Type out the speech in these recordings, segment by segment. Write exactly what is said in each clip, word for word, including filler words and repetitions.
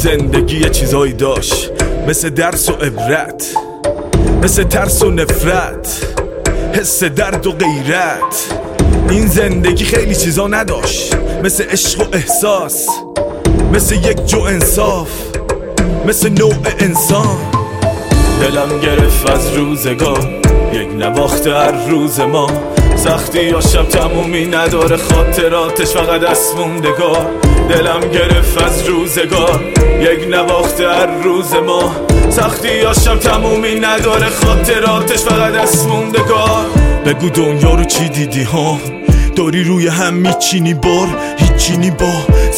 زندگی یه چیزایی داشت، مثل درس و عبرت، مثل ترس و نفرت، حس درد و غیرت. این زندگی خیلی چیزا نداشت، مثل عشق و احساس، مثل یک جو انصاف، مثل نوع انسان. دلم گرفت از روزگار، یک نواخت هر روز ما. سختی یا شب تمومی نداره، خاطراتش فقط دست موندگار. دلم گرفت از روزگار، یک نواخت هر روز ما. سختی یا شب تمومی نداره، خاطراتش فقط دست موندگار. بگو دنیا رو چی دیدی ها؟ داری روی هم میچینی بار، هیچینی با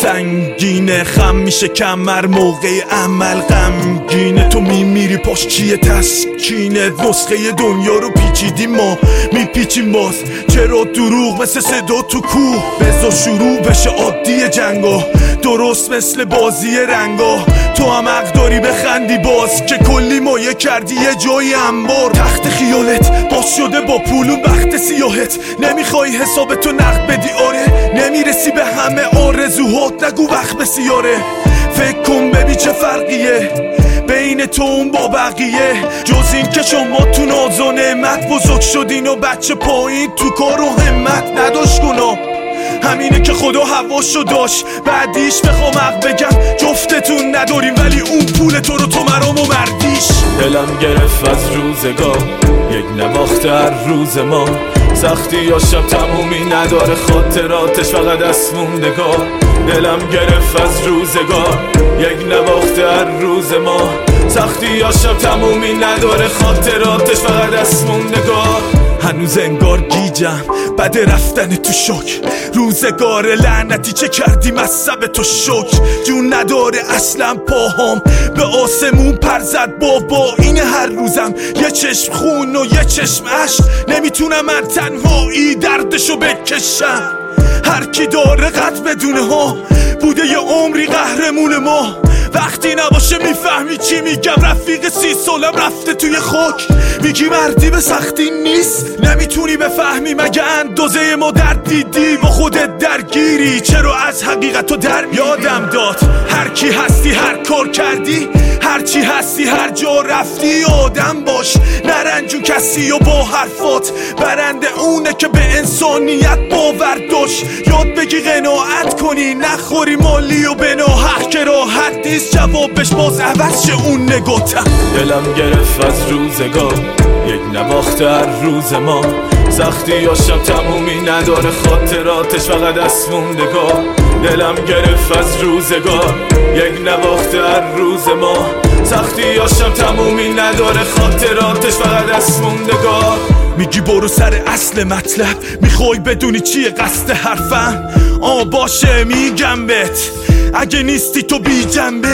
سنگینه. خم میشه کمر موقع عمل غمگینه. تو میمیری پاش چیه تسکینه؟ نسخه دنیا رو پیچیدیم ما، میپیچیم باز. چرا دروغ مثل صدا تو کوه؟ بذار شروع بشه عادی جنگا، درست مثل بازی رنگا. تو هم حق داری بخندی باز، که کلی مایه کردی یه جای انبار. تخت خیالت باز شده با پولون بخت سیاهت. نمیخوای حسابتو نقد بدی آره، نمیرسی به همه آرزوهات، نگو وقت بسیاره. فکر کن ببین چه فرقیه بین تو اون با بقیه، جز این که شما تو ناز و نعمت بزرگ شدین و بچه پایین تو کار و همت نداشت گناه. همینه که خدا هواشو داشت، بعدیش بخوام حق بگم جفتتون نداریم، ولی اون پول تو رو تو مرام و مردیش. دلم گرفت از روزگار، یک نواخت هر روز ما. سختی یا شب تمومی نداره، خاطراتش فقط دست موندگار. دلم گرفت از روزگار، یک نواخت هر روز ما. سختی یا شب تمومی نداره، خاطراتش فقط دست موندگار. هنوز انگار گیجم بعد رفتن تو شوک، روزگار لعنتی چه کردی مصب تو شوک. جون نداره اصلا پاهام به آسمون پر زد بابا. اینه هر روزم یه چشم خون و یه چشم عشق، نمیتونم من تنهایی دردشو بکشم. هر کی داره قد بدونه ها، بوده یه عمری قهرمون ما. وقتی نباشه میفهمی چی میگم، رفیق سی سالم رفته توی خاک. میگی مردی به سختی نیست، نمیتونی بفهمی مگه اندازه ما درد دیدی. با خودت درگیری، چرا از حقیقت رو در یادم داد. هر کی هستی هر کار کردی، هر چی هستی هر جا رفتی، آدم باش نرنجون کسی و با حرفات. برنده اونه که به انسانیت باور داشت. یاد بگی قناعت کنی، نخوری مالی و به ناحق که راحت نیست جوابش باز عوض شه اون نگاتم. دلم گرفت از روزگار، یک نواخت هر روز ما. سختی یا شب تمومی نداره، خاطراتش فقط دست موندگار. دلم گرفت از روزگار، یک نواخت هر روز ما. سختی یا شب تمومی نداره، خاطراتش فقط دست موندگار. میگی برو سر اصل مطلب، میخوای بدونی چیه قصد حرفم؟ آه باشه میگم بهت، اگه نیستی تو بی جنبه.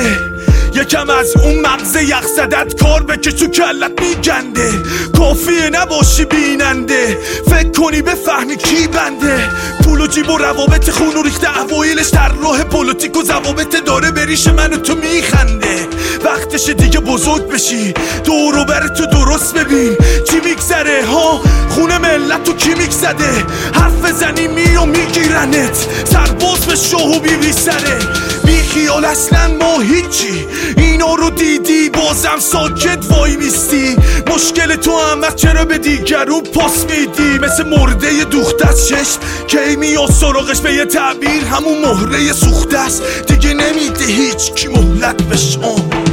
یکم از اون مغز یخ زدت کار بکش تو کلت میگنده. کافیه نباشی بیننده، فکر کنی بفهمی کی بنده. پول و جیب و روابط خون و ریخته اوایلش در راه پولیتیک و ضوابط داره بریش من و تو میخنده. وقتش دیگه بزرگ بشی، دورو بر تو درست ببین چی میگذره ها. خون ملت تو کی میگزده، حرف زنی می و میگیرنت. سرباز به شاه و بیوی سره، بی خیال اصلا ما هیچی. اینا رو دیدی بازم ساکت وای میستی. مشکل تو هم از چرا به دیگرون پاس میدی. مثل مرده دوخته از چشم کی میاد سراغش، به یه تعبیر همون مهره سوخته است. دیگه نمیده هیچ کی مهلت به شام.